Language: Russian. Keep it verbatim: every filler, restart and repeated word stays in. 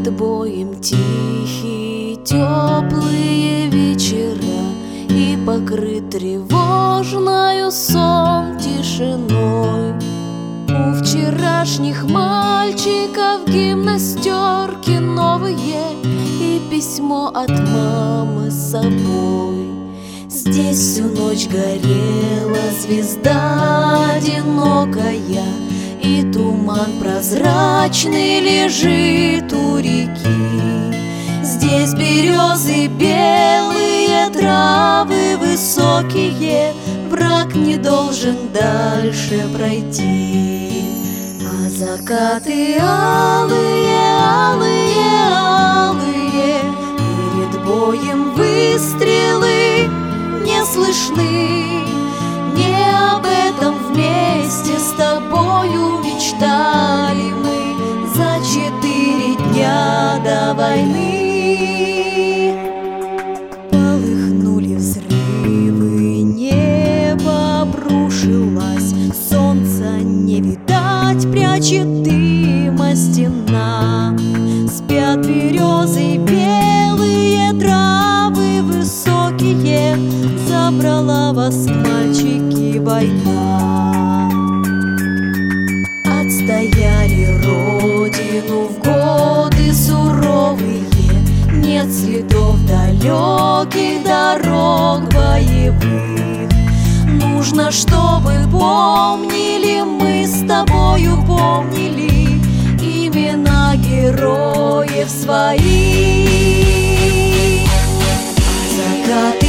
перед боем тихие, теплые вечера, и покрыт тревожною сон тишиной. У вчерашних мальчиков гимнастерки новые и письмо от мамы с собой. Здесь всю ночь горела звезда одинокая, и туман прозрачный лежит у реки. Здесь березы белые, травы высокие, враг не должен дальше пройти. А закаты алые, алые, алые, перед боем выстрелы не слышны. Не об этом вместе с тобою мечтали мы за четыре дня до войны. Полыхнули взрывы, небо обрушилось, солнца не видать, прячет дыма стена. Спят березы белые, травы высокие, забрала вас, мальчики, война. Отстояли родину в годы суровые, нет следов далеких дорог боевых. Нужно, чтобы помнили мы с тобою, помнили имена героев своих. Закаты